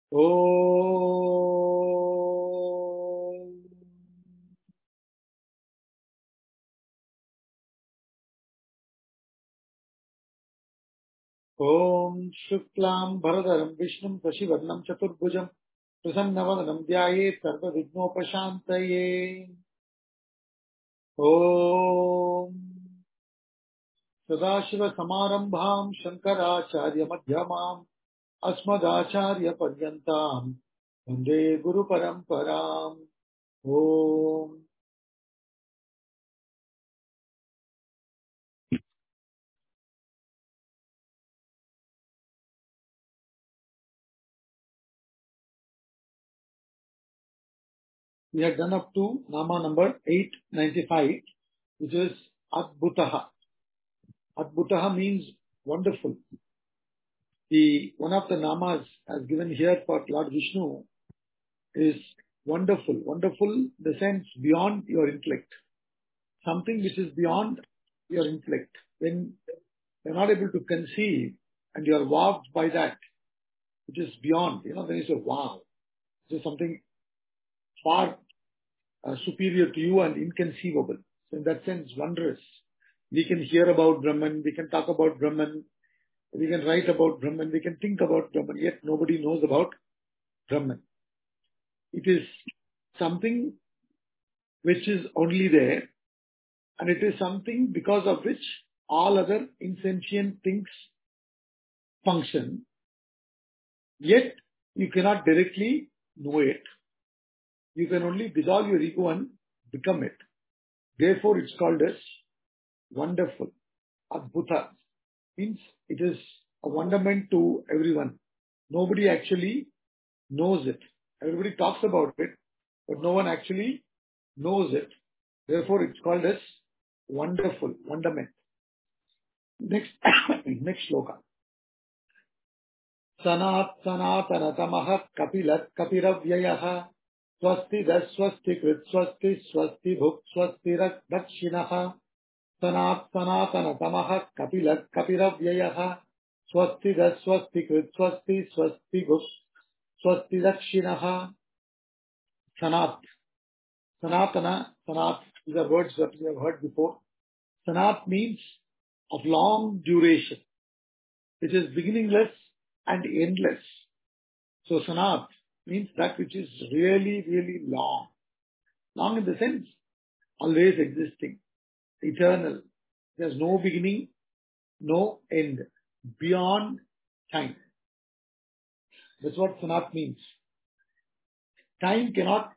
Om. Om Shuklam Bharadaram Vishnum Sasivarnam Chaturbhujam Prasannavanam Dhyaye Sarva Vignopashantaye. Om Sadashiva Samarambham Shankaracharya Madhyamam Asmadacharya Paryantam Vande Guru Paramparam. Om. We had done up to Nama number 895, which is Adbhutaha. Adbhutaha means wonderful. One of the namas as given here for Lord Vishnu is wonderful. Wonderful in the sense beyond your intellect. Something which is beyond your intellect. When you're not able to conceive and you're wowed by that, which is beyond, then you say, wow, this is something far superior to you and inconceivable. So in that sense, wondrous. We can hear about Brahman, we can talk about Brahman, we can write about Brahman, we can think about Brahman, yet nobody knows about Brahman. It is something which is only there, and it is something because of which all other insentient things function, yet you cannot directly know it. You can only dissolve your ego and become it. Therefore, it's called as wonderful. Adbhuta means it is a wonderment to everyone. Nobody actually knows it. Everybody talks about it, but no one actually knows it. Therefore, it's called as wonderful, wonderment. Next, next shloka. Sanat sanatana tamaha kapilat kapiravyayah swasti daswasti krit swasti swasti bhuk swasti dakshinaha sanat sanatana tamaha kapilat kapiravyayah swasti daswasti krit swasti swasti bhuk swasti dakshinaha. Sanat. Sanatana, Sanat, these are words that we have heard before. Sanat means of long duration, which is beginningless and endless. So Sanat means that which is really, really long. Long in the sense, always existing, eternal. There's no beginning, no end, beyond time. That's what Sanat means. Time cannot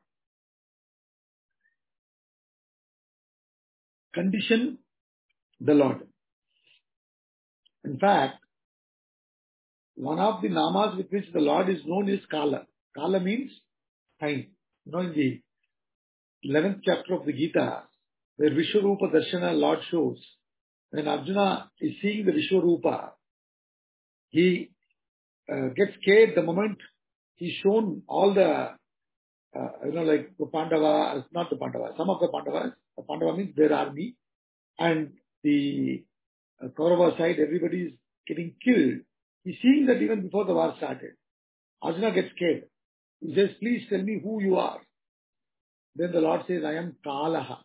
condition the Lord. In fact, one of the namas with which the Lord is known is Kala. Kala means time. In the 11th chapter of the Gita, where Vishwarupa Darshana Lord shows, when Arjuna is seeing the Vishwarupa, he gets scared the moment he's shown all the, like the Pandava, not the Pandava, some of the Pandavas. The Pandava means their army, and the Kaurava side, everybody is getting killed. He's seeing that even before the war started. Arjuna gets scared. He says, please tell me who you are. Then the Lord says, I am Kalaha.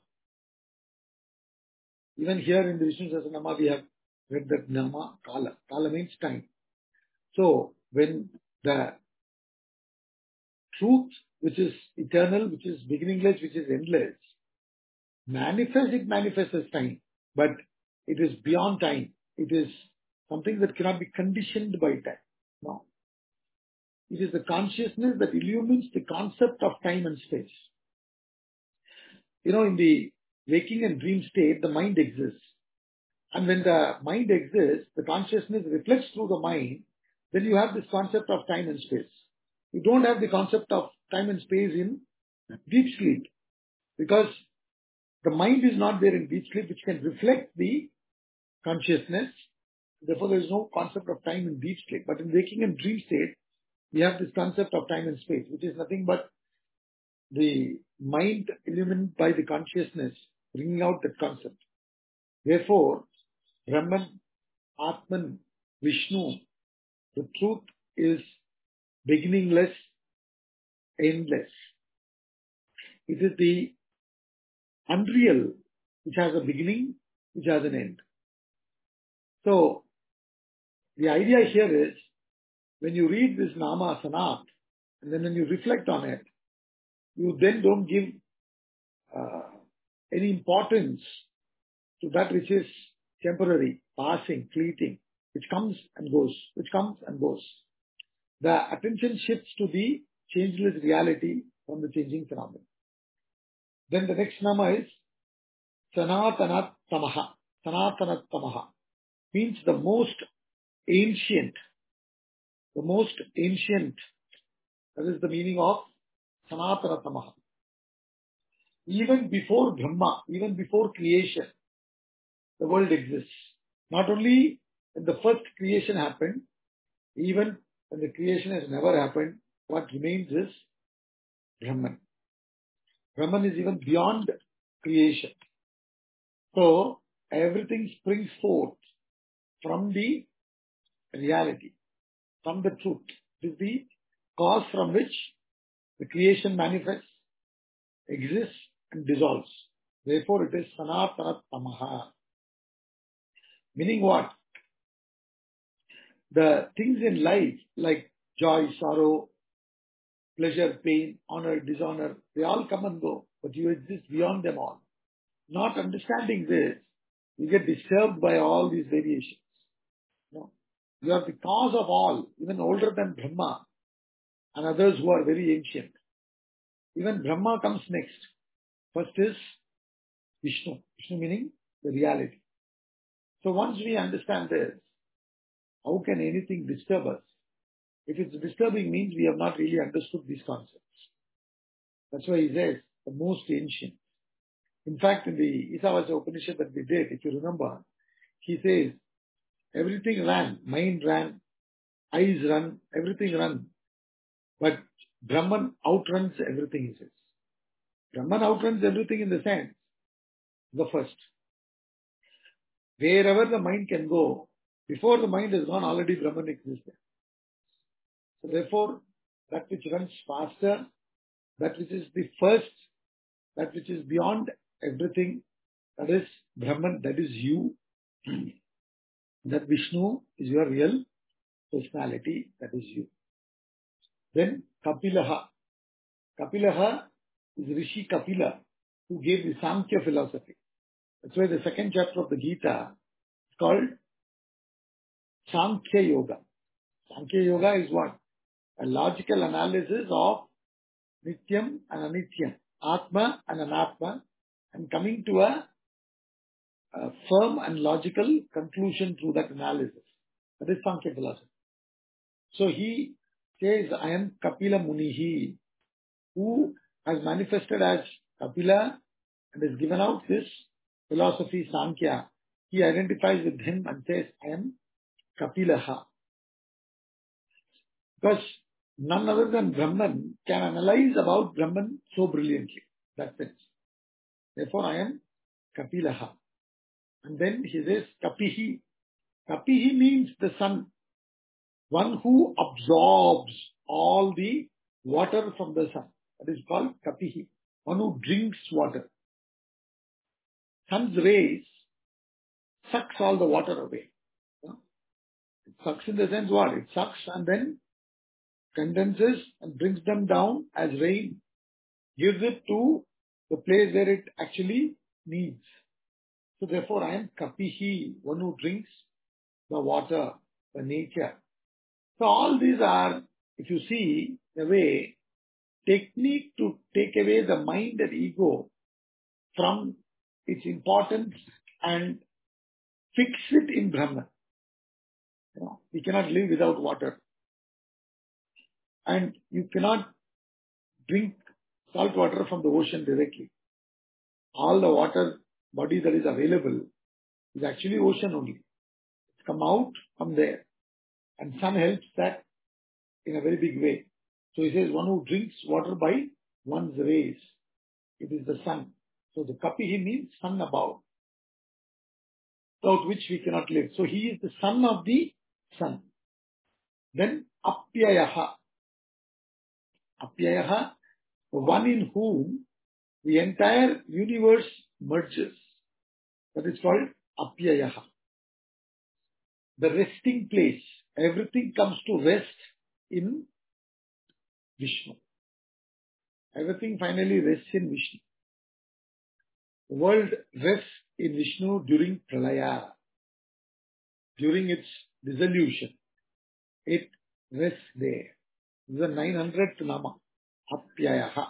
Even here in the Vishnu Sahasranama, we have read that Nama, Kala. Kala means time. So, when the truth, which is eternal, which is beginningless, which is endless, it manifests as time. But it is beyond time. It is something that cannot be conditioned by time. No. It is the consciousness that illumines the concept of time and space. In the waking and dream state, the mind exists. And when the mind exists, the consciousness reflects through the mind, then you have this concept of time and space. You don't have the concept of time and space in deep sleep, because the mind is not there in deep sleep, which can reflect the consciousness. Therefore, there is no concept of time in deep sleep. But in waking and dream state, we have this concept of time and space, which is nothing but the mind illumined by the consciousness, bringing out that concept. Therefore, Brahman, Atman, Vishnu, the truth is beginningless, endless. It is the unreal which has a beginning, which has an end. So the idea here is, when you read this Nama Sanat, and then when you reflect on it, you then don't give any importance to that which is temporary, passing, fleeting, which comes and goes, which comes and goes. The attention shifts to the changeless reality from the changing phenomenon. Then the next nama is Sanatanat Tamaha. Sanatanat Tamaha means the most ancient. The most ancient. That is the meaning of Sanatana Tamaha. Even before Brahma, even before creation, the world exists. Not only when the first creation happened, even when the creation has never happened, what remains is Brahman. Brahman is even beyond creation. So everything springs forth from the reality, from the truth. It is the cause from which the creation manifests, exists and dissolves. Therefore it is Sanatana Tamaha. Meaning what? The things in life like joy, sorrow, pleasure, pain, honor, dishonor, they all come and go, but you exist beyond them all. Not understanding this, you get disturbed by all these variations. No. You are the cause of all, even older than Brahma and others who are very ancient. Even Brahma comes next. First is Vishnu. Vishnu meaning the reality. So once we understand this, how can anything disturb us? If it's disturbing, means we have not really understood these concepts. That's why he says the most ancient. In fact, in the Isavasya Upanishad that we did, if you remember, he says everything ran, mind ran, eyes run, everything run. But Brahman outruns everything, he says. Brahman outruns everything in the sense, the first. Wherever the mind can go, before the mind has gone, already Brahman exists there. So therefore, that which runs faster, that which is the first, that which is beyond everything, that is Brahman, that is you. That Vishnu is your real personality, that is you. Then Kapilaha. Kapilaha is Rishi Kapila, who gave the Samkhya philosophy. That's why the second chapter of the Gita is called Samkhya Yoga. Samkhya Yoga is what? A logical analysis of Nityam and Anityam, Atma and Anatma, and coming to a firm and logical conclusion through that analysis. That is Samkhya philosophy. So he says, I am Kapila Munihi, who has manifested as Kapila and has given out this philosophy, Sankhya. He identifies with him and says, I am Kapilaha. Because none other than Brahman can analyze about Brahman so brilliantly. That's it. Therefore, I am Kapilaha. And then he says, Kapihi. Kapihi means the sun. One who absorbs all the water from the sun. That is called Kapihi. One who drinks water. Sun's rays sucks all the water away. It sucks in the sense what? It sucks and then condenses and brings them down as rain. Gives it to the place where it actually needs. So therefore I am Kapihi, one who drinks the water, the nature. So all these are, if you see, in a way, technique to take away the mind and ego from its importance and fix it in Brahman. We cannot live without water. And you cannot drink salt water from the ocean directly. All the water body that is available is actually ocean only. It's come out from there. And sun helps that in a very big way. So he says, one who drinks water by one's rays. It is the sun. So the Kapihi means sun above, without which we cannot live. So he is the son of the sun. Then Apyayaha. Apyayaha, the one in whom the entire universe merges. That is called Apyayaha. The resting place. Everything comes to rest in Vishnu. Everything finally rests in Vishnu. The world rests in Vishnu during Pralaya. During its dissolution, it rests there. This is the 900th Nama, Apyayaha.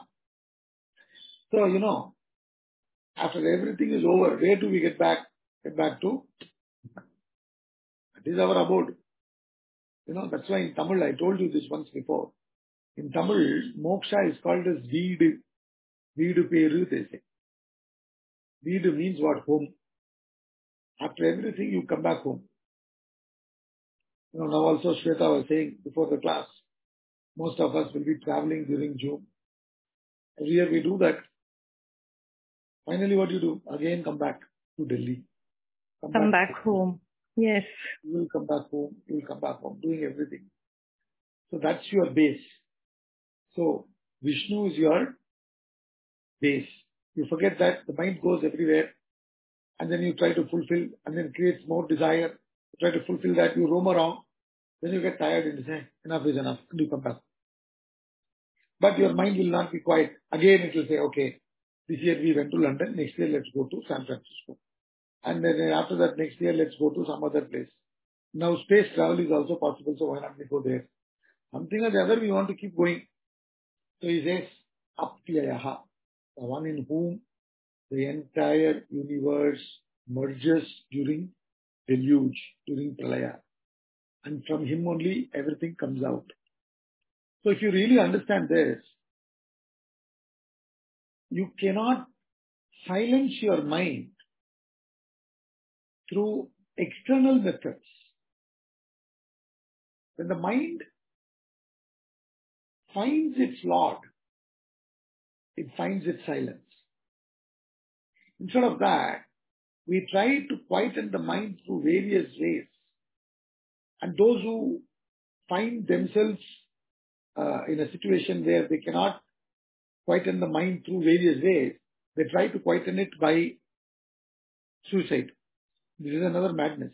So, after everything is over, where do we get back? Get back to? That is our abode. That's why in Tamil, I told you this once before. In Tamil, moksha is called as Veedu. Veedu Peru, they say. Veedu means what? Home. After everything, you come back home. Now also Shweta was saying before the class, most of us will be traveling during June. Every year we do that. Finally, what do you do? Again, come back to Delhi. Come back home. Yes. You will come back home. You will come back home, doing everything. So that's your base. So Vishnu is your base. You forget that the mind goes everywhere, and then you try to fulfill, and then creates more desire. You try to fulfill that. You roam around. Then you get tired and you say, enough is enough. And you come back. But your mind will not be quiet. Again, it will say, okay, this year we went to London. Next year, let's go to San Francisco. And then after that, next year, let's go to some other place. Now, space travel is also possible, so why not we go there? Something or the other, we want to keep going. So he says, Apyayaha, the one in whom the entire universe merges during deluge, during Pralaya. And from him only everything comes out. So if you really understand this, you cannot silence your mind through external methods. When the mind finds its Lord, it finds its silence. Instead of that, we try to quieten the mind through various ways. And those who find themselves in a situation where they cannot quieten the mind through various ways, they try to quieten it by suicide. This is another madness.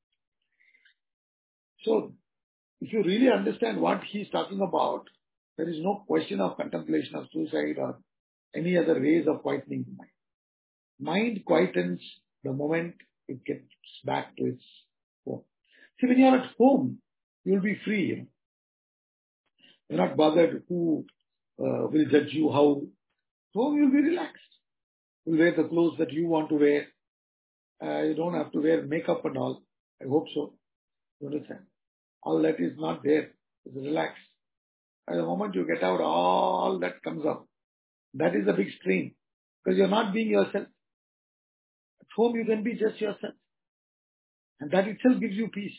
So, if you really understand what he is talking about, there is no question of contemplation of suicide or any other ways of quietening the mind. Mind quietens the moment it gets back to its home. See, when you are at home, you will be free. You're not bothered who will judge you, how. At home, you'll be relaxed. You'll wear the clothes that you want to wear. You don't have to wear makeup and all. I hope so. You understand? All that is not there. It's relaxed. At the moment you get out, all that comes up. That is a big strain. Because you're not being yourself. At home you can be just yourself. And that itself gives you peace.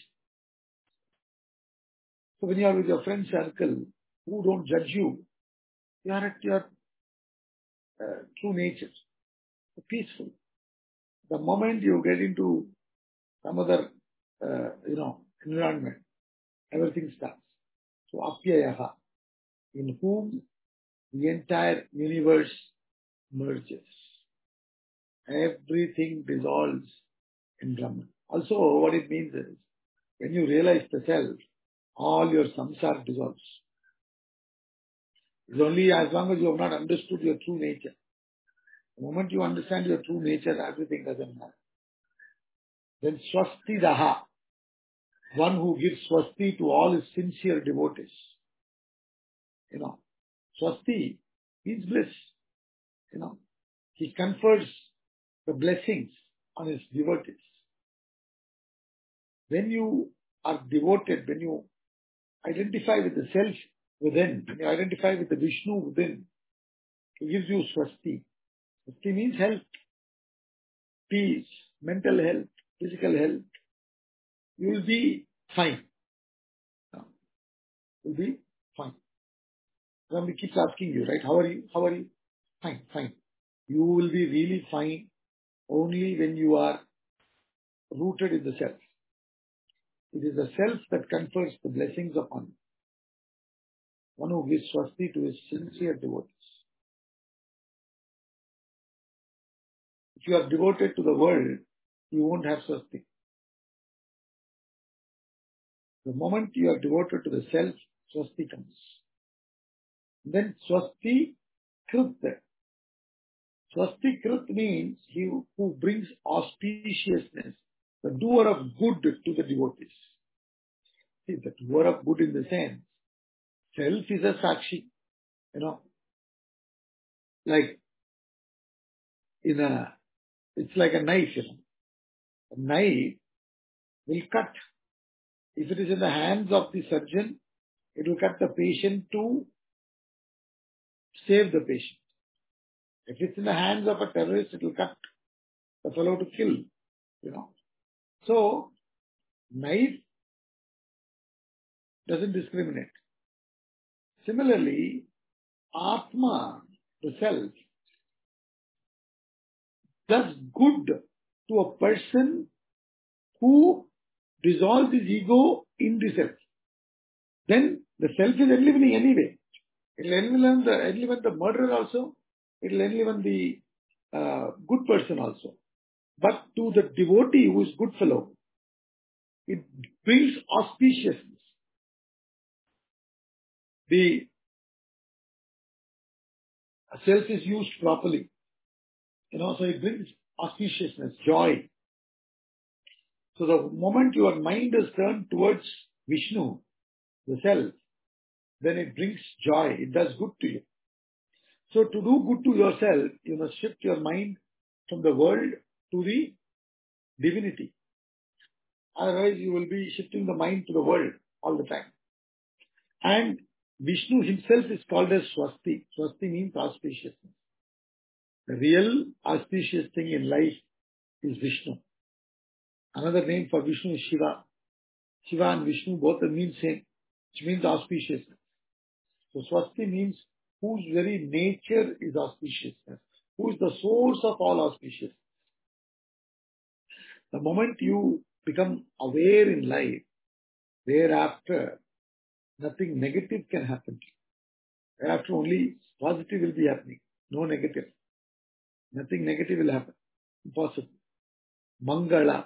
So when you are with your friend circle, who don't judge you, you are at your true nature. Peaceful. The moment you get into some other, environment, everything starts. So Apyayaha, in whom the entire universe merges. Everything dissolves in Brahman. Also, what it means is, when you realize the self, all your samsara dissolves. It's only as long as you have not understood your true nature. The moment you understand your true nature, everything doesn't matter. Then Swasti Daha, one who gives Swasti to all his sincere devotees. Swasti means bliss. He confers the blessings on his devotees. When you are devoted, when you identify with the self within, when you identify with the Vishnu within, he gives you Swasti. Swasti means health, peace, mental health, physical health. You will be fine. You will be fine. Somebody keeps asking you, right? How are you? How are you? Fine, fine. You will be really fine only when you are rooted in the self. It is the self that confers the blessings upon you. one who gives swasti to his sincere devotees. If you are devoted to the world, you won't have swasti. The moment you are devoted to the self, swasti comes. Then swasti krit. Swasti krit means he who brings auspiciousness, the doer of good to the devotees. See, the doer of good in the sense, self is a sakshi, like it's like a knife, A knife will cut. If it is in the hands of the surgeon, it will cut the patient to save the patient. If it's in the hands of a terrorist, it will cut the fellow to kill, So, knife doesn't discriminate. Similarly, Atma, the self, does good to a person who dissolves his ego in the self. Then the self is enlivening anyway. It will enliven the murderer also. It will enliven the good person also. But to the devotee who is good fellow, it brings auspiciousness. The self is used properly. So it brings auspiciousness, joy. So the moment your mind is turned towards Vishnu, the self, then it brings joy. It does good to you. So to do good to yourself, you must shift your mind from the world to the divinity. Otherwise, you will be shifting the mind to the world all the time. And Vishnu himself is called as Swasti. Swasti means auspiciousness. The real auspicious thing in life is Vishnu. Another name for Vishnu is Shiva. Shiva and Vishnu both mean same, which means auspiciousness. So Swasti means whose very nature is auspiciousness, who is the source of all auspiciousness. The moment you become aware in life, thereafter nothing negative can happen to you. Thereafter only positive will be happening, no negative. Nothing negative will happen. Impossible. Mangala,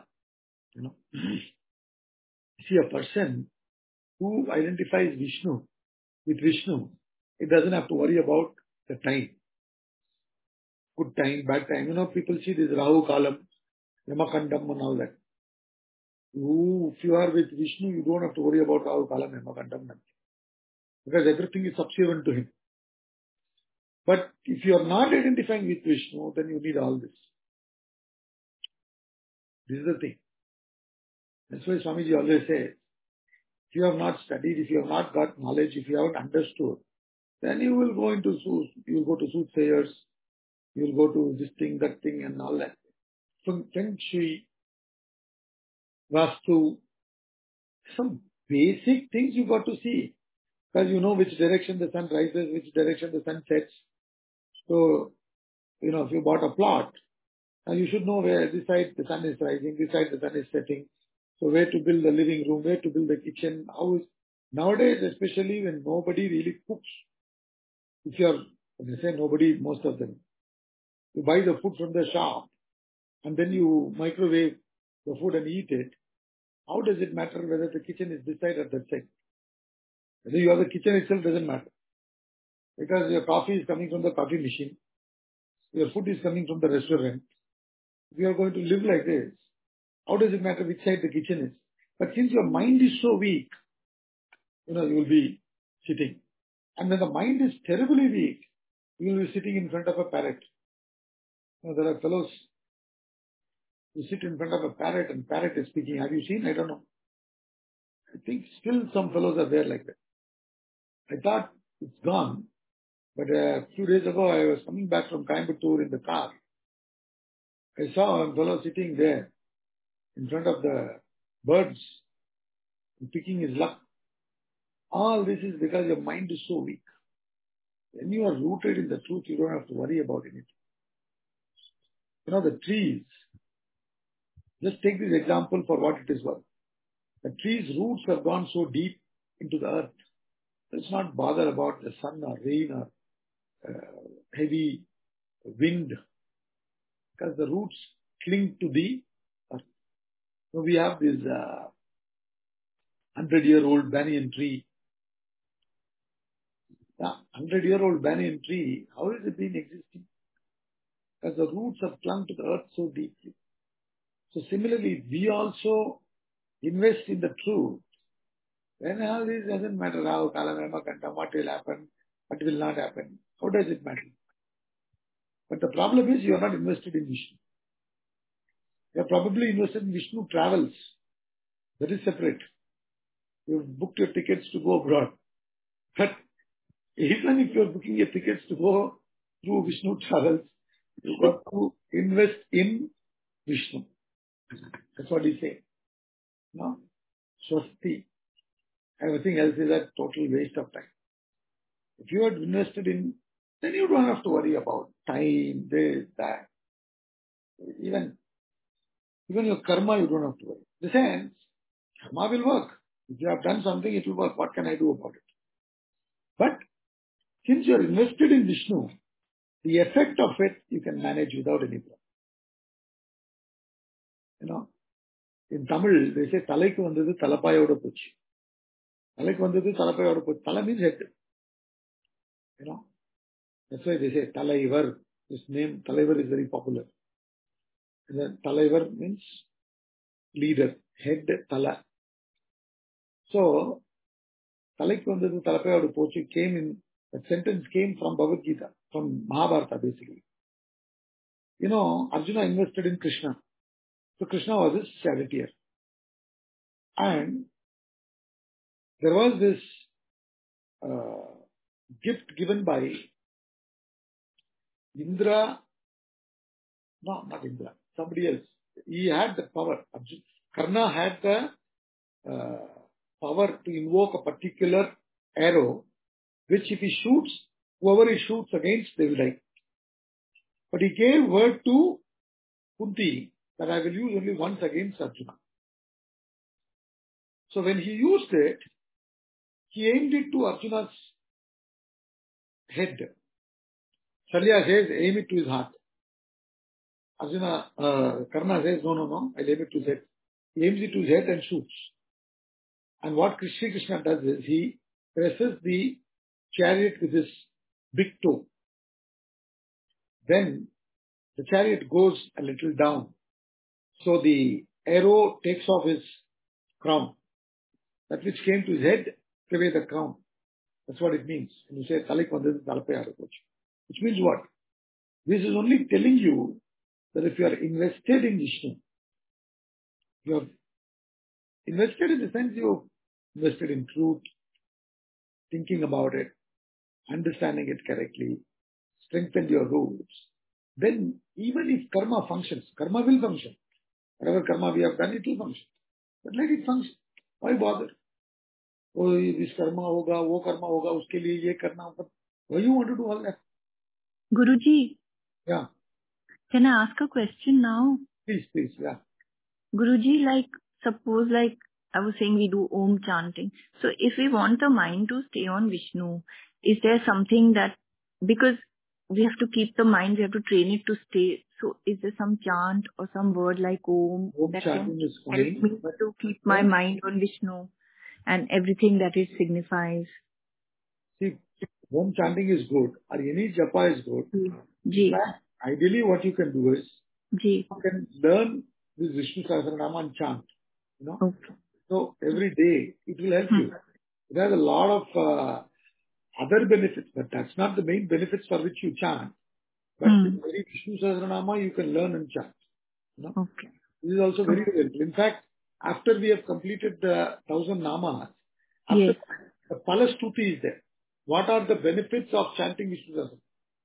See, a person who identifies Vishnu with Vishnu, it doesn't have to worry about the time. Good time, bad time. People see this Rahu Kalam, Yamakandam and all that. If you are with Vishnu, you don't have to worry about Rahu Kalam, Yamakandam. Because everything is subservient to him. But if you are not identifying with Vishnu, then you need all this. This is the thing. That's why Swamiji always says, if you have not studied, if you have not got knowledge, if you haven't understood, then you will go into you will go to soothsayers, you will go to this thing, that thing, and all that. From Feng Shui, Vastu, some basic things you got to see. Because you know which direction the sun rises, which direction the sun sets. So, if you bought a plot, you should know where this side the sun is rising, this side the sun is setting. So where to build the living room, where to build the kitchen. Nowadays, especially when nobody really cooks. When I say nobody, most of them. You buy the food from the shop and then you microwave the food and eat it. How does it matter whether the kitchen is this side or that side? Whether you have the kitchen itself doesn't matter. Because your coffee is coming from the coffee machine. Your food is coming from the restaurant. If you are going to live like this, how does it matter which side the kitchen is? But since your mind is so weak, you will be sitting. And when the mind is terribly weak, you will be sitting in front of a parrot. There are fellows who sit in front of a parrot and parrot is speaking. Have you seen? I don't know. I think still some fellows are there like that. I thought it's gone. But a few days ago, I was coming back from Coimbatore in the car. I saw a fellow sitting there in front of the birds, picking his luck. All this is because your mind is so weak. When you are rooted in the truth, you don't have to worry about anything. The trees, just take this example for what it is worth. The tree's roots have gone so deep into the earth. Let's not bother about the sun or rain or heavy wind, because the roots cling to the earth. So we have this 100-year-old banyan tree. The 100-year-old banyan tree, how has it been existing? Because the roots have clung to the earth so deeply. So similarly, we also invest in the truth. Then all this doesn't matter how, Kalamema Kanta, what will happen, what will not happen. How does it matter? But the problem is you are not invested in Vishnu. You are probably invested in Vishnu travels. That is separate. You have booked your tickets to go abroad. But even if you are booking your tickets to go through Vishnu travels, you got to invest in Vishnu. That's what he said. No? Swasti. Everything else is a total waste of time. If you had invested in, then you don't have to worry about time, this, that. Even your karma, you don't have to worry. In the sense, karma will work. If you have done something, it will work. What can I do about it? But since you are invested in Vishnu, the effect of it you can manage without any problem. You know, in Tamil, they say, Talaikku vandhathu Talapayoda pochi. Talaikku vandhathu Talapayoda pochi. Tala means head. You know, that's why they say Talaivar. This name, Talaivar, is very popular. And then Talaivar means leader, head, Tala. So, Talaikku vandhathu Talapayoda pochi that sentence came from Bhagavad Gita, from Mahabharata basically. You know, Arjuna invested in Krishna. So Krishna was his charioteer. And there was this gift given by Indra, no, not Indra, somebody else. He had the power. Karna had the power to invoke a particular arrow, which if he shoots, whoever he shoots against, they will die. But he gave word to Kunti that I will use only once against Arjuna. So when he used it, he aimed it to Arjuna's head. Shalya says, aim it to his heart. Arjuna, Karna says, no, I'll aim it to his head. He aims it to his head and shoots. And what Sri Krishna does is, he presses the chariot with his big toe. Then the chariot goes a little down. So the arrow takes off his crown. That which came to his head, took away the crown. That's what it means. When you say, which means what? This is only telling you that if you are invested in Vishnu, you are invested in the sense you invested in truth, thinking about it, understanding it correctly, strengthened your roots, then even if karma functions, karma will function. Whatever karma we have done, it will function. But let it function. Why bother? Oh, this karma hoga, wo karma hoga, uske liye ye karna hoga. Why you want to do all that? Guruji. Yeah. Can I ask a question now? Please, yeah. Guruji, suppose I was saying we do Om chanting. So if we want the mind to stay on Vishnu, is there something that, because we have to keep the mind, we have to train it to stay. So is there some chant or some word like Om that can help me to keep my mind on Vishnu and everything that it signifies? See, Om chanting is good, or any japa is good. Ideally, what you can do is, you can learn this Vishnu Sahasranama and chant. You know? Okay. So every day, it will help you. It has a lot of other benefits, but that's not the main benefits for which you chant. But with very Vishnu Sahasranama, you can learn and chant. You know? Okay. This is also very helpful. In fact, after we have completed the 1000 namas, after the Palastuti is there. What are the benefits of chanting Vishnu Sahasranama?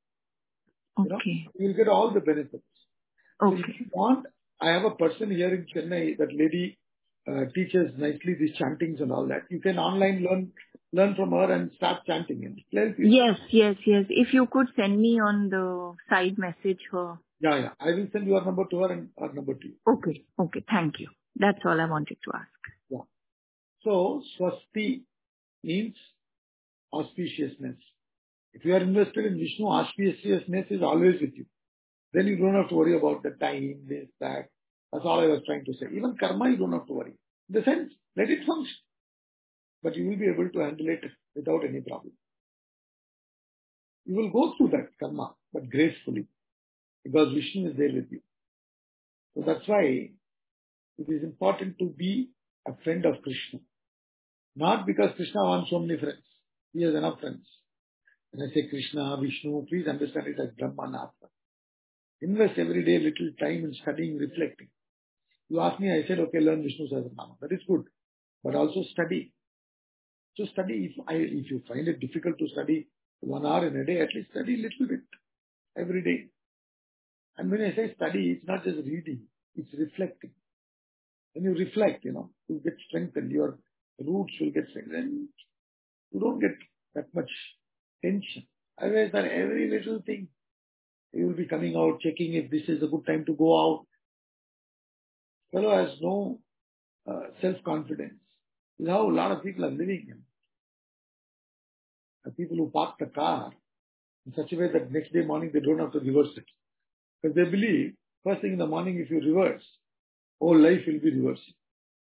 Okay. You will get all the benefits. Okay. So if you want, I have a person here in Chennai, that lady teaches nicely these chantings and all that. You can online learn from her and start chanting. And yes. If you could send me on the side message her. Yeah. I will send your number to her and her number to you. Okay. Thank you. That's all I wanted to ask. Yeah. So, Swasti means auspiciousness. If you are invested in Vishnu, auspiciousness is always with you. Then you don't have to worry about the time, this, that. That's all I was trying to say. Even karma, you don't have to worry. In the sense, let it function. But you will be able to handle it without any problem. You will go through that karma, but gracefully, because Vishnu is there with you. So that's why it is important to be a friend of Krishna. Not because Krishna wants so many friends. He has enough friends. When I say Krishna, Vishnu, please understand it as Brahman Atma. Invest every day little time in studying, reflecting. You ask me, I said, okay, learn Vishnu Sahasranama. That is good. But also study. So study, if you find it difficult to study 1 hour in a day, at least study a little bit every day. And when I say study, it's not just reading, it's reflecting. When you reflect, you get strengthened, your roots will get strengthened. You don't get that much tension. Otherwise, on every little thing, you will be coming out, checking if this is a good time to go out. Fellow has no self-confidence. This is how a lot of people are living. People who park the car in such a way that next day morning they don't have to reverse it. Because they believe, first thing in the morning, if you reverse, whole life will be reversing.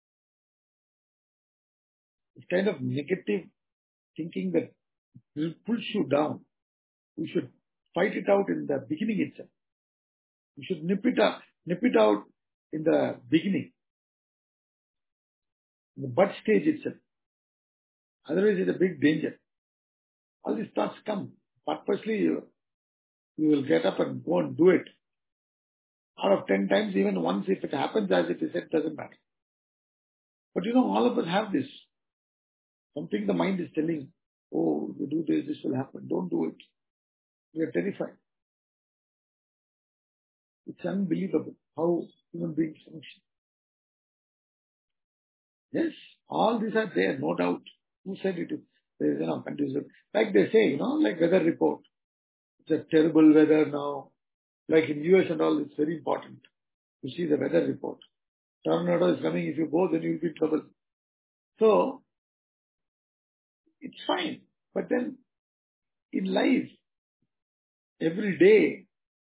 It's kind of negative thinking that pulls you down. You should fight it out in the beginning itself. You should nip it out in the beginning, in the bud stage itself. Otherwise, it's a big danger. All these thoughts come. Purposely, you will get up and go and do it. Out of 10 times, even once, if it happens as it is, it doesn't matter. But all of us have this. Something the mind is telling, oh, you do this, this will happen. Don't do it. We are terrified. It's unbelievable how human beings function. Yes, all these are there, no doubt. Who said it is? There is conducive. Like they say, like weather report. It's a terrible weather now. Like in US and all, it's very important to see the weather report. Tornado is coming. If you go, then you'll be in trouble. So, it's fine. But then, in life, every day,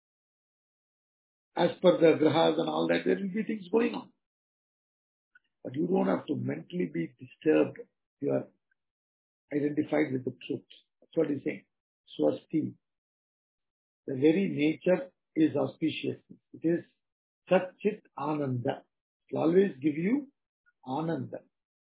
as per the grahas and all that, there will be things going on. But you don't have to mentally be disturbed. You are identified with the truth. That's what he's saying. Swasti. The very nature is auspiciousness. It is Satchit Ananda. It will always give you Ananda.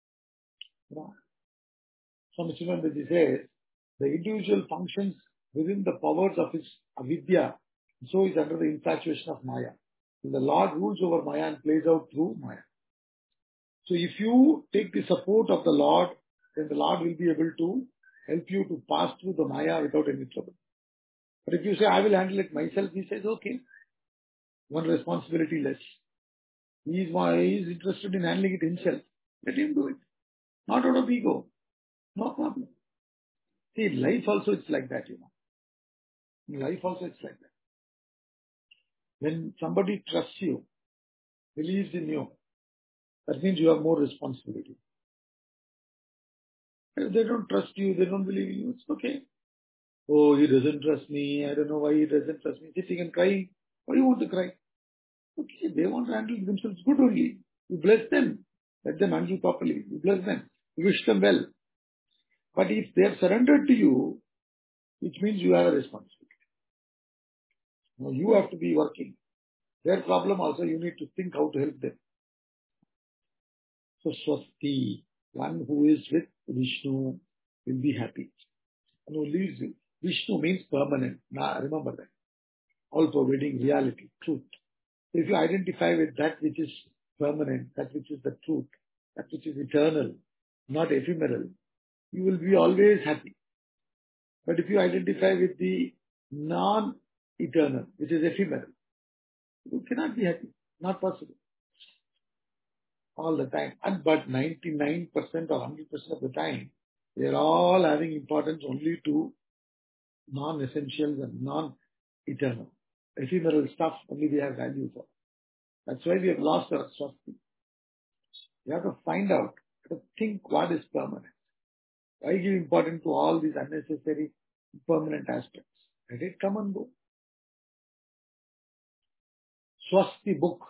Swami Shivanandaji says, the individual functions within the powers of his avidya, so is under the infatuation of Maya. And the Lord rules over Maya and plays out through Maya. So if you take the support of the Lord, then the Lord will be able to help you to pass through the Maya without any trouble. But if you say, I will handle it myself, he says, okay, one responsibility less. He is interested in handling it himself. Let him do it. Not out of ego. No problem. See, life also it's like that, In life also it's like that. When somebody trusts you, believes in you, that means you have more responsibility. If they don't trust you, they don't believe in you, it's okay. Oh, he doesn't trust me. I don't know why he doesn't trust me. Sitting and crying. Why do you want to cry? Okay, they want to handle themselves good only. You bless them. Let them handle properly. You bless them. You wish them well. But if they have surrendered to you, which means you have a responsibility. Now you have to be working. Their problem also, you need to think how to help them. So Swasti, one who is with Vishnu will be happy. And who leaves you. Vishnu means permanent. Now remember that. All-pervading reality, truth. So if you identify with that which is permanent, that which is the truth, that which is eternal, not ephemeral, you will be always happy. But if you identify with the non-eternal, which is ephemeral, you cannot be happy. Not possible. All the time. But 99% or 100% of the time, they are all having importance only to non-essentials and non-eternal. Ephemeral stuff only we have value for. That's why we have lost our swasti. You have to find out, you have to think what is permanent. Why give importance to all these unnecessary, permanent aspects? Let it come and go. Swasti book,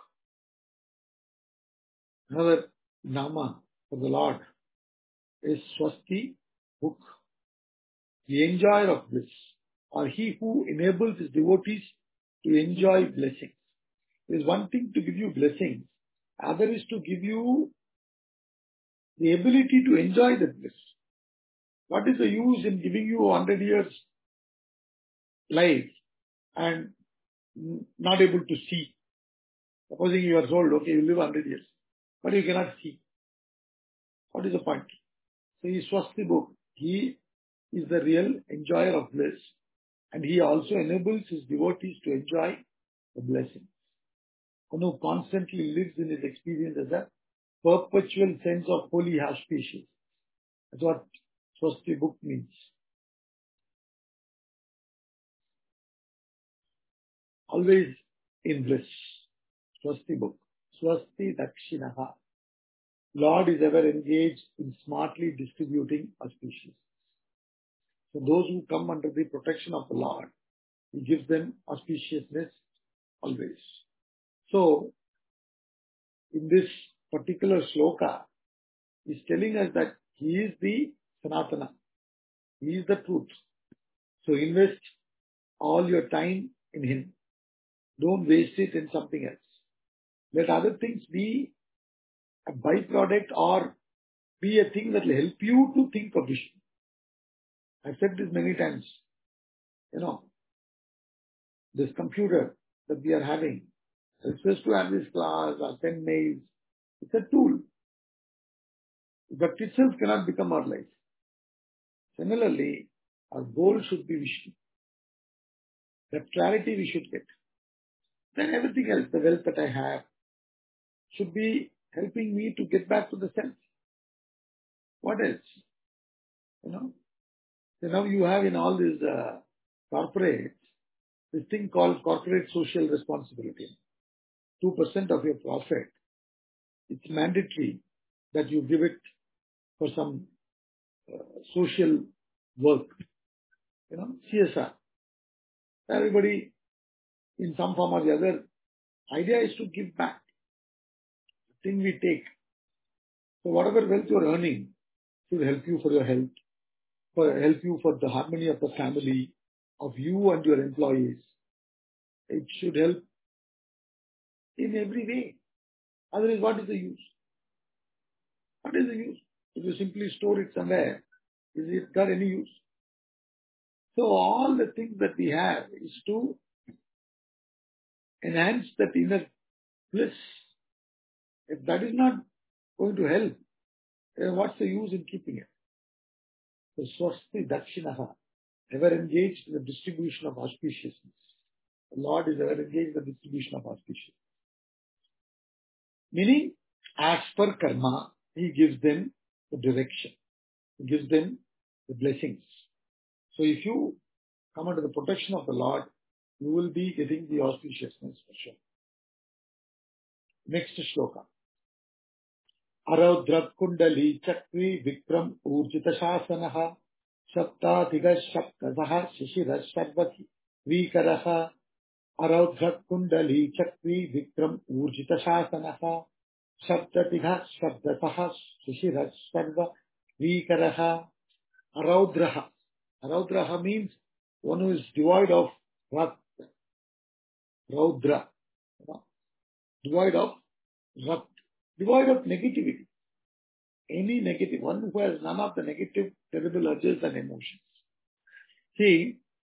another Nama for the Lord, is Swasti book, the enjoyer of bliss, or he who enables his devotees to enjoy blessings. It is one thing to give you blessings, other is to give you the ability to enjoy the bliss. What is the use in giving you 100 years life and not able to see? Supposing you are told, okay, you live 100 years, but you cannot see. What is the point? So he Swasti book. He is the real enjoyer of bliss, and he also enables his devotees to enjoy the blessing. One who constantly lives in his experience as a perpetual sense of holy auspicious. That's what Swasti book means. Always in bliss. Swasti book. Swasti Dakshinaha. Lord is ever engaged in smartly distributing auspicious. So those who come under the protection of the Lord, he gives them auspiciousness always. So, in this particular sloka, he's telling us that he is the Sanatana. He is the truth. So invest all your time in him. Don't waste it in something else. Let other things be a byproduct or be a thing that will help you to think of Vishnu. I've said this many times. This computer that we are having, it's just to have this class or send mails. It's a tool. But itself cannot become our life. Similarly, our goal should be Vishnu. That clarity we should get. Then everything else, the wealth that I have, should be helping me to get back to the self. What else? So now you have in all these corporates, this thing called corporate social responsibility. 2% of your profit, it's mandatory that you give it for some social work. CSR. Everybody, in some form or the other, idea is to give back. The thing we take. So whatever wealth you are earning should help you for your health, help you for the harmony of the family, of you and your employees. It should help in every way. Otherwise, what is the use? What is the use? If you simply store it somewhere, is it got any use? So all the things that we have is to enhance that inner bliss. If that is not going to help, then what's the use in keeping it? So Swasti Dakshinaha, ever engaged in the distribution of auspiciousness. The Lord is ever engaged in the distribution of auspiciousness. Meaning, as per karma, he gives them the direction. He gives them the blessings. So if you come under the protection of the Lord, you will be getting the auspiciousness for sure. Next shloka. Araudrat kundali chakri vikram urjita shasanaha saptadhiga shaptadaha shishira sarvati vikaraha. Araudrat kundali chakri vikram urjita shasanaha saptadhiga shaptadaha shishira sarva vikaraha. Araudraha. Araudraha means one who is devoid of wrath. Raudra. Devoid of wrath. Devoid of negativity. Any negative. One who has none of the negative, terrible urges and emotions. See,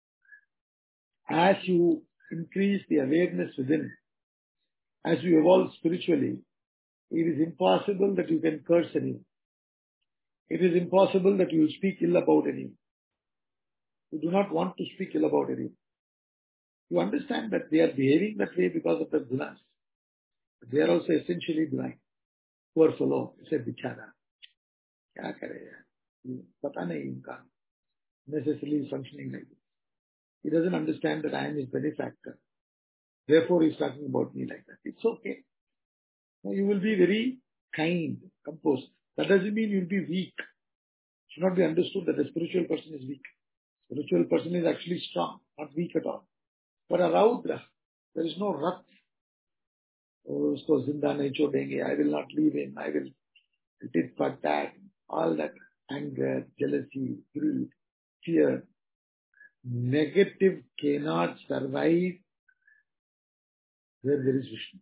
as you increase the awareness within, as you evolve spiritually, it is impossible that you can curse anyone. It is impossible that you will speak ill about anyone. You do not want to speak ill about anyone. You understand that they are behaving that way because of the gunas. They are also essentially blind. Poor fellow, he said, Bichara. Kya kare yaar? Pata nahi inka. Necessarily functioning like this. He doesn't understand that I am his benefactor. Therefore, he's talking about me like that. It's okay. You will be very kind, composed. That doesn't mean you'll be weak. should not be understood that the spiritual person is weak. Spiritual person is actually strong, not weak at all. But a Raudra, there is no Rat. Oh, usko zinda nahi chodenge, I will not leave him, I will tit for tat, all that anger, jealousy, greed, fear. Negative cannot survive where there is Vishnu.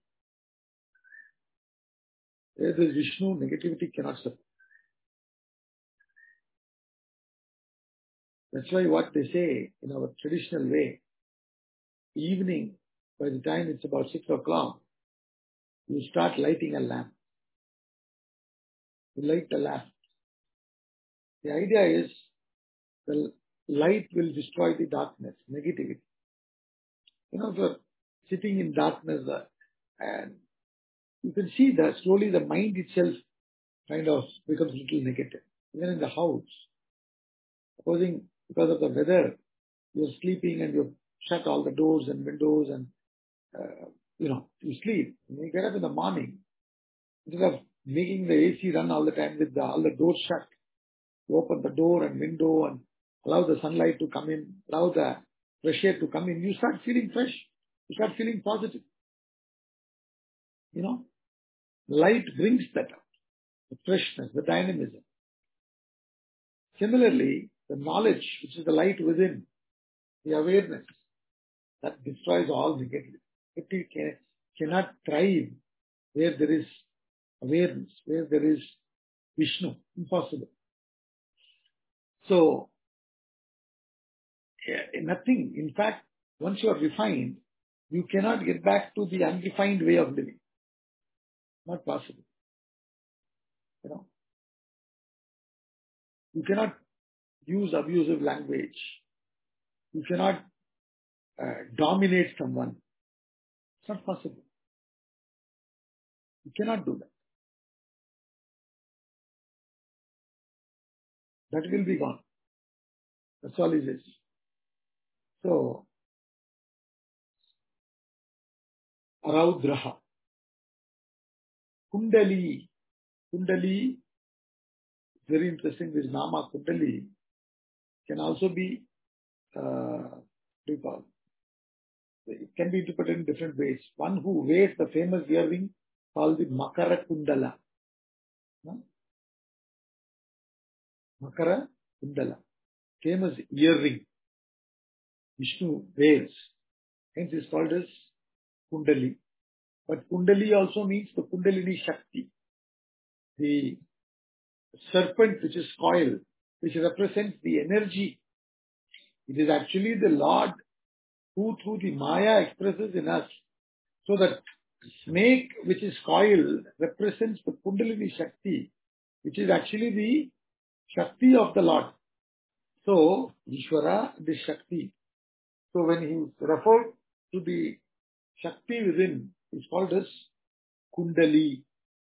Where there is Vishnu, negativity cannot survive. That's why what they say in our traditional way, evening, by the time it's about 6 o'clock, you start lighting a lamp. You light the lamp. The idea is the light will destroy the darkness, negativity. If you're sitting in darkness and you can see that slowly the mind itself kind of becomes a little negative. Even in the house, supposing because of the weather, you're sleeping and you've shut all the doors and windows and, you sleep. When you get up in the morning, instead of making the AC run all the time with all the doors shut, you open the door and window and allow the sunlight to come in, allow the fresh air to come in, you start feeling fresh. You start feeling positive. Light brings that out, the freshness, the dynamism. Similarly, the knowledge, which is the light within, the awareness, that destroys all negativity. It cannot thrive where there is awareness, where there is Vishnu. Impossible. So, nothing. In fact, once you are refined, you cannot get back to the unrefined way of living. Not possible. You cannot use abusive language. You cannot dominate someone. It's not possible. You cannot do that. That will be gone. That's all it is. So, Araudraha. Kundali. Kundali, very interesting, this Nama Kundali can also be, it can be interpreted in different ways. One who wears the famous earring called the Makara Kundala. Makara Kundala. Famous earring. Vishnu wears. Hence it's called as Kundali. But Kundali also means the Kundalini Shakti. The serpent which is coil, which represents the energy. It is actually the Lord who through the Maya expresses in us. So that snake which is coil represents the Kundalini Shakti, which is actually the Shakti of the Lord. So, Ishvara, the Shakti. So when he referred to the Shakti within, it's called as Kundali.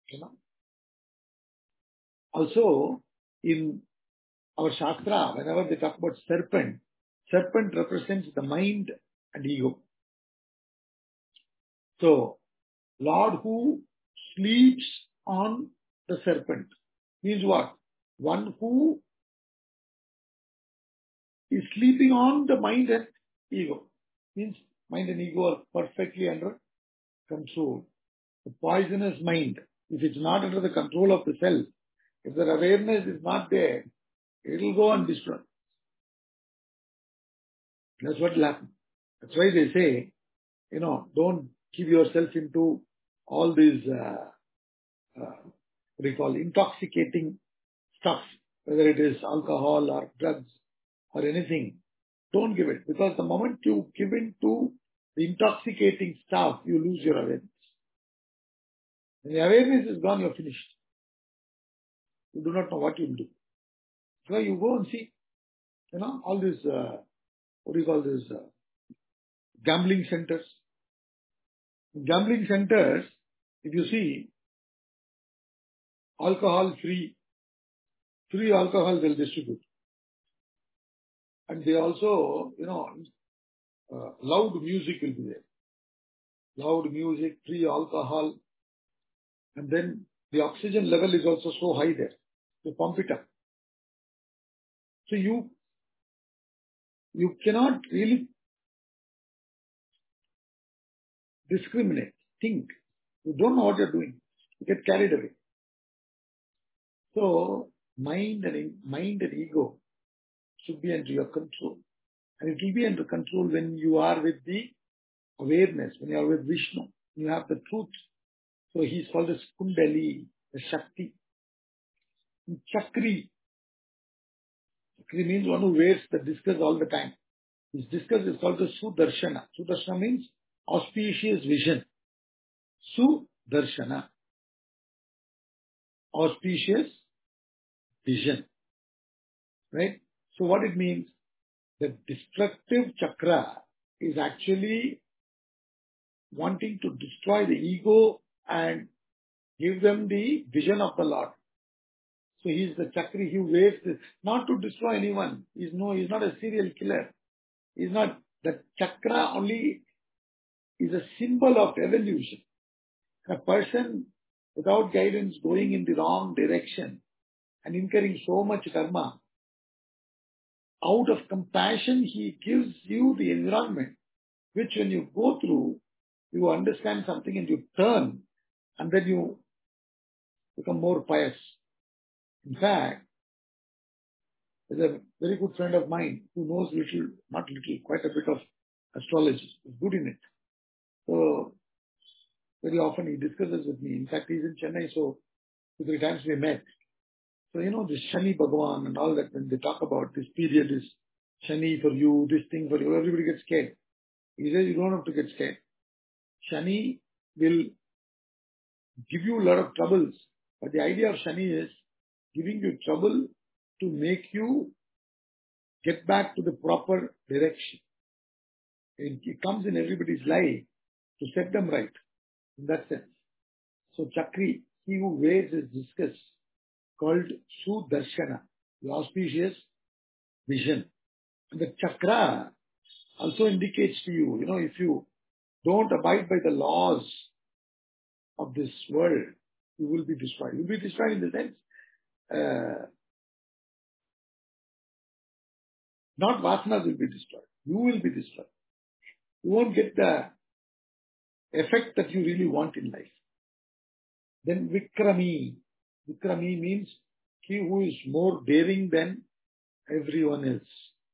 Also, in our Shastra, whenever they talk about serpent, serpent represents the mind and ego. So, Lord who sleeps on the serpent means what? One who is sleeping on the mind and ego. Means mind and ego are perfectly under control. The poisonous mind, if it's not under the control of the self, if the awareness is not there, it will go and destroy. That's what will happen. That's why they say, don't give yourself into all these, intoxicating stuff, whether it is alcohol or drugs or anything. Don't give it, because the moment you give in to the intoxicating stuff, you lose your awareness. When the awareness is gone, you're finished. You do not know what you'll do. So you go and see, all these, gambling centers. In gambling centers, if you see, alcohol free alcohol they'll distribute. And they also, loud music will be there. Loud music, free alcohol. And then the oxygen level is also so high there. They pump it up. So you cannot really discriminate, think. You don't know what you're doing. You get carried away. So mind and ego should be under your control. And it will be under control when you are with the awareness, when you are with Vishnu. You have the truth. So he's called as Kundali, the Shakti. Chakri. Chakri means one who wears the discus all the time. This discus is called the Sudarshana. Sudarshana means auspicious vision. Sudarshana. Auspicious vision. Right? So what it means, the destructive chakra is actually wanting to destroy the ego and give them the vision of the Lord. So he's the chakri, he waits this, not to destroy anyone. He's not a serial killer. He's not, the chakra only is a symbol of evolution. A person without guidance going in the wrong direction and incurring so much karma, out of compassion, he gives you the environment, which when you go through, you understand something and you turn, and then you become more pious. In fact, there's a very good friend of mine who knows quite a bit of astrology. He's good in it. So, very often he discusses with me. In fact, he's in Chennai, so 2-3 times we met. So, this Shani Bhagavan and all that, when they talk about this period is Shani for you, this thing for you, everybody gets scared. He says you don't have to get scared. Shani will give you a lot of troubles. But the idea of Shani is giving you trouble to make you get back to the proper direction. It comes in everybody's life to set them right, in that sense. So Chakri, he who wears his discus, called Sudarshana, the auspicious vision. And the chakra also indicates to you, if you don't abide by the laws of this world, you will be destroyed. You will be destroyed in the sense, not vasanas will be destroyed. You will be destroyed. You won't get the effect that you really want in life. Then Vikrami. Vikrami means he who is more daring than everyone else.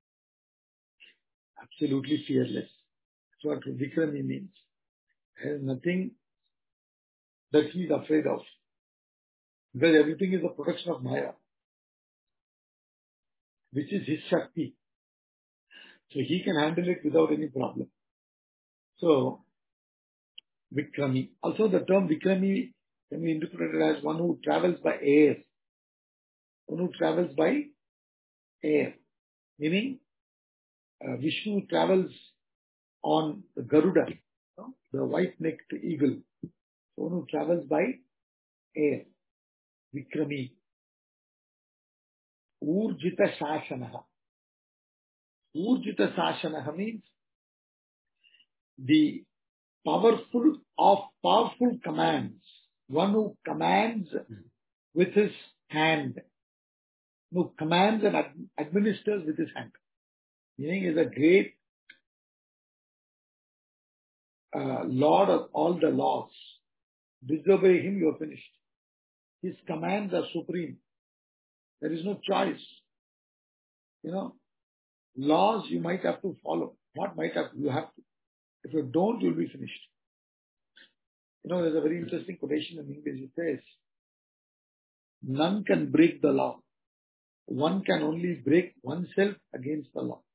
Absolutely fearless. That's what Vikrami means. There is nothing that he is afraid of. Because everything is a production of Maya, which is his Shakti. So he can handle it without any problem. So, Vikrami. Also the term Vikrami can be interpreted as one who travels by air. One who travels by air. Meaning, Vishnu travels on the Garuda, the white-necked eagle. One who travels by air. Vikrami. Urjita Sashanaha. Urjita Sashanaha means the powerful commands. One who commands with his hand. Who commands and administers with his hand. Meaning is a great Lord of all the laws. Disobey him, you are finished. His commands are supreme. There is no choice. Laws you might have to follow. Not might have, you have to. If you don't, you'll be finished. There's a very interesting quotation in English. It says, none can break the law. One can only break oneself against the law.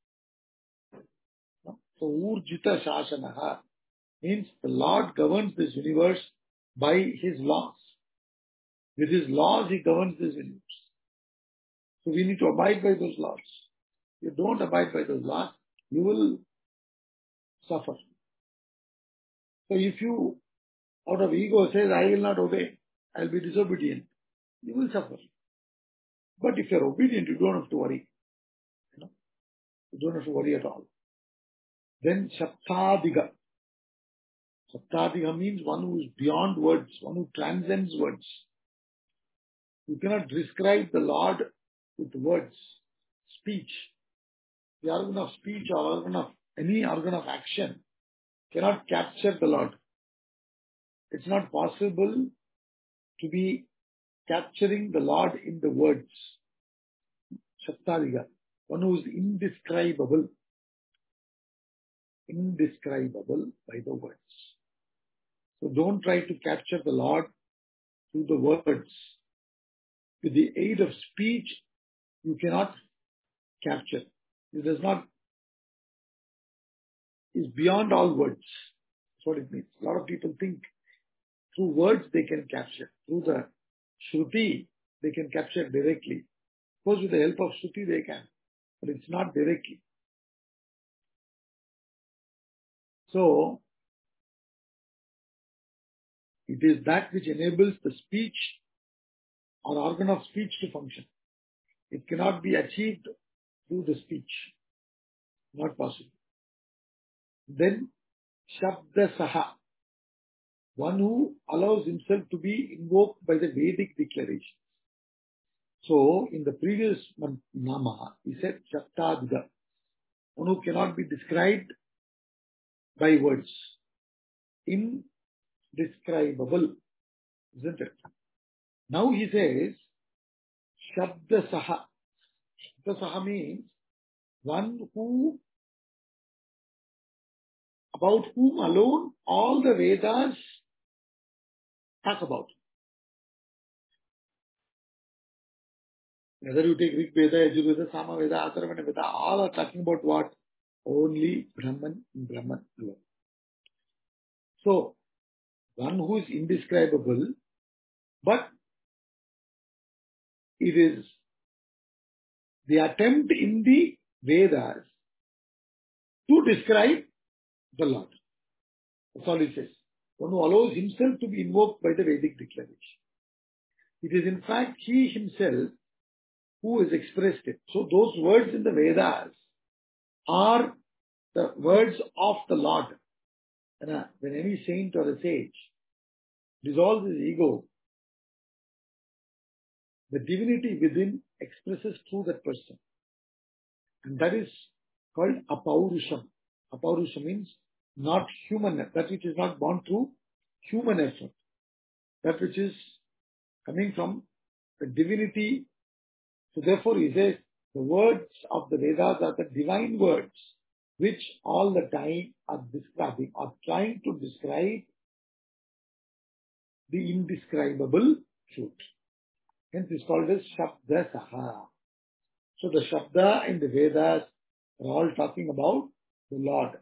So, Urjita Shashanaha means the Lord governs this universe by his laws. With his laws, he governs this universe. So we need to abide by those laws. If you don't abide by those laws, you will suffer. So if you, out of ego, says, I will not obey, I will be disobedient, you will suffer. But if you are obedient, you don't have to worry. You don't have to worry at all. Then Saptadiga. Saptadiga means one who is beyond words, one who transcends words. You cannot describe the Lord with words. speech, the organ of speech or organ of any organ of action cannot capture the Lord. It's not possible to be capturing the Lord in the words. Shabdadiga, one who is indescribable by the words. So don't try to capture the Lord through the words. With the aid of speech, you cannot capture. It is beyond all words. That's what it means. A lot of people think through words they can capture. Through the Shruti, they can capture directly. Of course, with the help of Shruti they can, but it's not directly. So, it is that which enables the speech or organ of speech to function. It cannot be achieved through the speech. Not possible. Then, Shabda Saha, one who allows himself to be invoked by the Vedic declaration. So, in the previous Nama, he said Shabdadiga, one who cannot be described by words. Indescribable, isn't it? Now he says Shabda Saha. Shabda Saha means one about whom alone all the Vedas talk about. Whether you take Rig Veda, Yajurveda, Sama Veda, Atharvana Veda, all are talking about what? Only Brahman alone. So, one who is indescribable, but it is the attempt in the Vedas to describe the Lord. That's all he says. One who allows himself to be invoked by the Vedic declaration. It is in fact he himself who has expressed it. So those words in the Vedas are the words of the Lord. When any saint or a sage dissolves his ego, the divinity within expresses through that person. And that is called apaurusham. Apaurusham means not human, that which is not born through human effort. That which is coming from the divinity. So therefore he says, the words of the Vedas are the divine words, which all the time are describing, or trying to describe the indescribable truth. Hence it's called as Shabda Saha. So the Shabda in the Vedas are all talking about the Lord.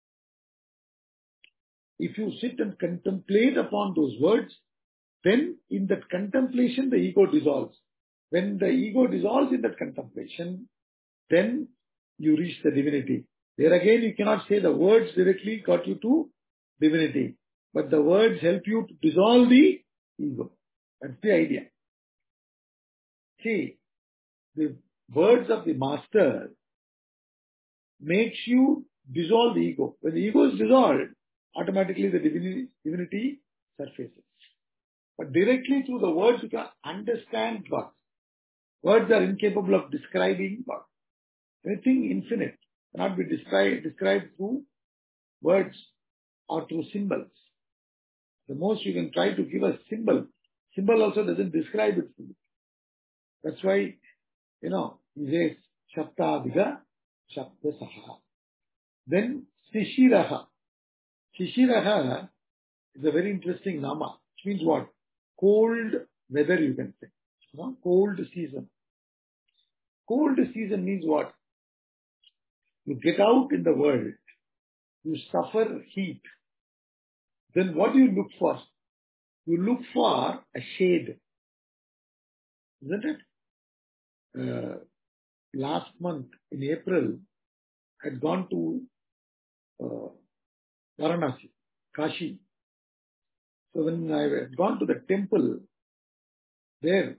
If you sit and contemplate upon those words, then in that contemplation the ego dissolves. When the ego dissolves in that contemplation, then you reach the divinity. There again you cannot say the words directly got you to divinity, but the words help you to dissolve the ego. That's the idea. See, the words of the master makes you dissolve the ego. When the ego is dissolved, automatically the divinity surfaces. But directly through the words you can understand God. Words are incapable of describing God. Anything infinite cannot be described through words or through symbols. The most you can try to give a symbol also doesn't describe it fully. That's why, he says, Shabdadiga, Shabda Saha. Then, Shishiraha. Shishiraha is a very interesting nama, which means what? Cold weather, you can say. Cold season. Cold season means what? You get out in the world, you suffer heat. Then what do you look for? You look for a shade. Isn't it? Last month in April, I had gone to Varanasi, Kashi. So when I had gone to the temple, there,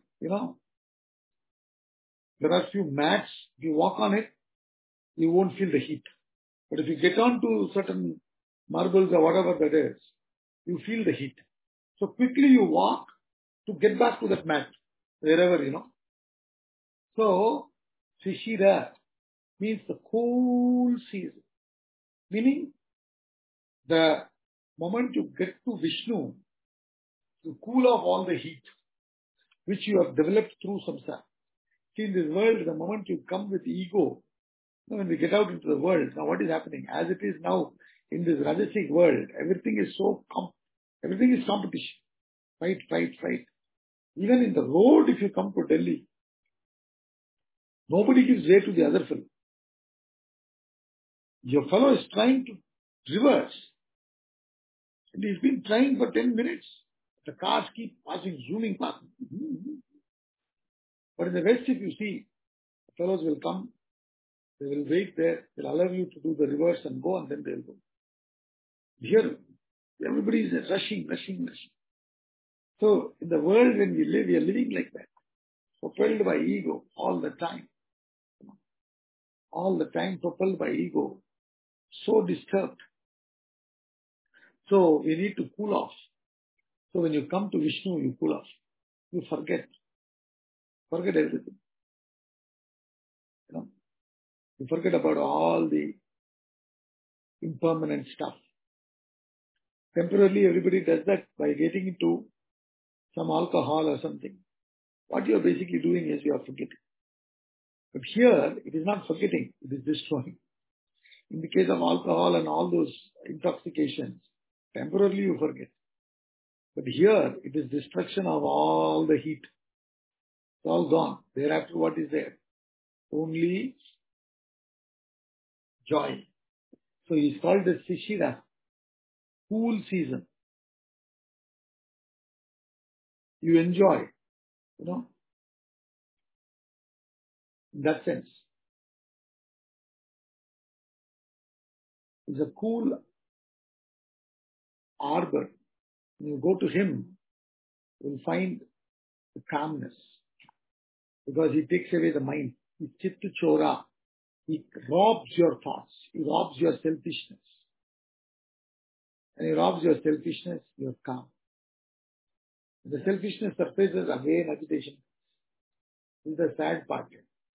there are few mats. If you walk on it, you won't feel the heat. But if you get on to certain marbles or whatever that is, you feel the heat. So quickly you walk to get back to that mat, wherever, So, Shishira means the cool season. Meaning, the moment you get to Vishnu, you cool off all the heat, which you have developed through samsara. See, in this world, the moment you come with ego, when we get out into the world, now what is happening? As it is now in this Rajasic world, everything is everything is competition. Fight, fight, fight. Even in the road, if you come to Delhi, nobody gives way to the other fellow. Your fellow is trying to reverse. And he's been trying for 10 minutes. The cars keep passing, zooming past. But in the West, if you see, the fellows will come, they will wait there, they'll allow you to do the reverse and go, and then they'll go. Here, everybody is rushing. So, in the world when we live, we are living like that. Propelled by ego all the time. All the time propelled by ego. So disturbed. So, we need to cool off. So, when you come to Vishnu, you cool off. You forget. Forget everything. You forget about all the impermanent stuff. Temporarily, everybody does that by getting into some alcohol or something. What you are basically doing is you are forgetting. But here, it is not forgetting, it is destroying. In the case of alcohol and all those intoxications, temporarily you forget. But here, it is destruction of all the heat. It's all gone. Thereafter, what is there? Only joy. So he is called the Shishira, cool season. You enjoy, in that sense. It's a cool arbor. When you go to him, you'll find the calmness. Because he takes away the mind. He chitta chora. He robs your thoughts. He robs your selfishness. And he robs your selfishness, you're calm. The selfishness surfaces again agitation. This is the sad part.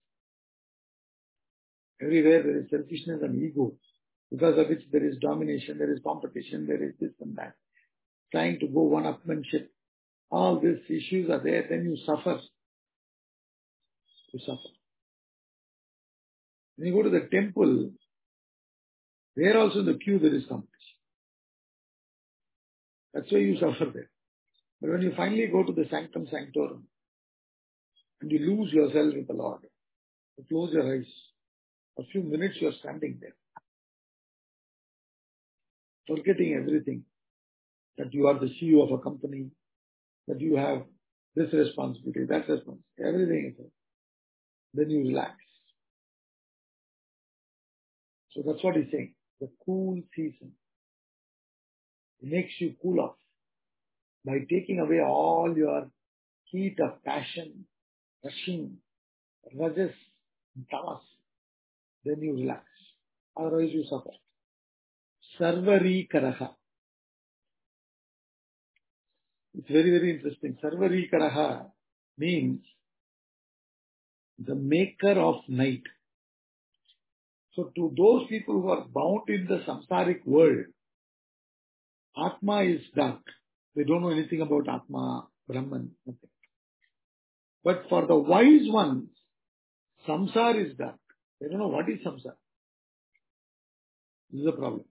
Everywhere there is selfishness and ego, because of which there is domination, there is competition, there is this and that. Trying to go one-upmanship. All these issues are there, then you suffer. You suffer. When you go to the temple, there also in the queue there is competition. That's why you suffer there. But when you finally go to the sanctum sanctorum, and you lose yourself with the Lord, you close your eyes. For a few minutes you are standing there, forgetting everything, that you are the CEO of a company, that you have this responsibility, that responsibility, everything is there. Then you relax. So that's what he's saying. The cool season makes you cool off by taking away all your heat of passion, rushing, rajas, tamas. Then you relax. Otherwise you suffer. Sarvari karaha. It's very, very interesting. Sarvari karaha means the maker of night. So to those people who are bound in the samsaric world, Atma is dark. They don't know anything about Atma, Brahman, nothing. But for the wise ones, samsara is dark. They don't know what is samsara. This is the problem.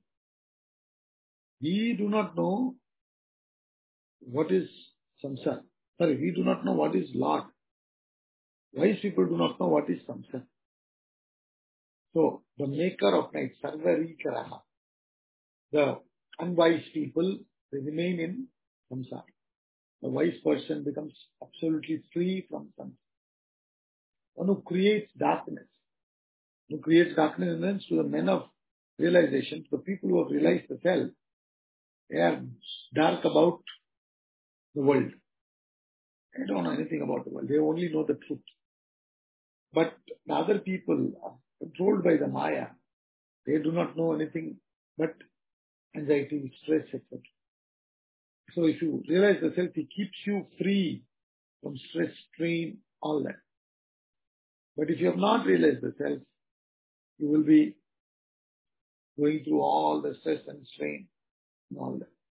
We do not know what is samsara. We do not know what is Lord. Wise people do not know what is samsara. So, the maker of night, Sarvari Karaha. The unwise people, they remain in samsara. The wise person becomes absolutely free from samsara. One who creates darkness. Who creates darkness in the sense to the men of realization, to the people who have realized the self, they are dark about the world. They don't know anything about the world. They only know the truth. But the other people are controlled by the Maya. They do not know anything but anxiety, stress, etc. So if you realize the self, it keeps you free from stress, strain, all that. But if you have not realized the self, you will be going through all the stress and strain and all that.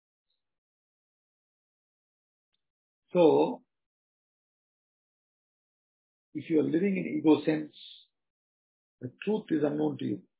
So, if you are living in ego sense, the truth is unknown to you.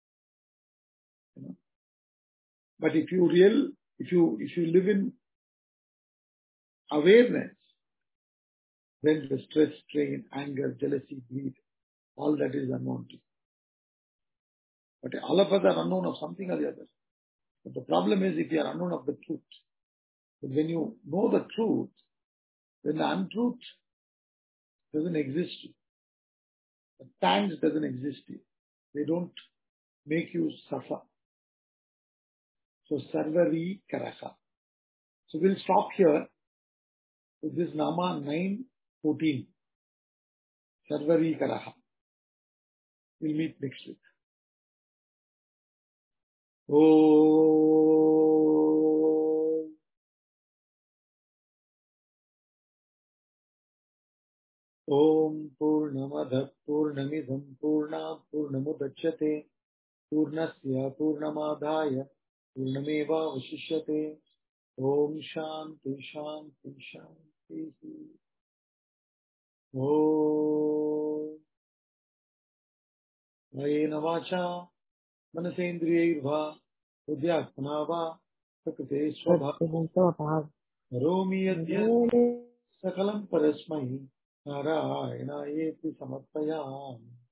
But if you live in awareness, then the stress, strain, anger, jealousy, greed, all that is unknown to you. But all of us are unknown of something or the other. But the problem is if you are unknown of the truth. But when you know the truth, then the untruth doesn't exist. The tanks doesn't exist. They don't make you suffer. So sarvari karaha. So we'll stop here with this Nama 9:14. Sarvari karaha. We'll meet next week. Om Purnamadah Purnamidam Purnat Purnamudachyate Purnasya Purnamadhaya Purnameva Vashishyate Om Shanti Shanti Shanti Om Ayena Vacha Manasendriyairbha Buddhyatmana Va Prakrite Swabha Karomi Yadya Sakalam Parasmai Narayana Yeti Samarpayam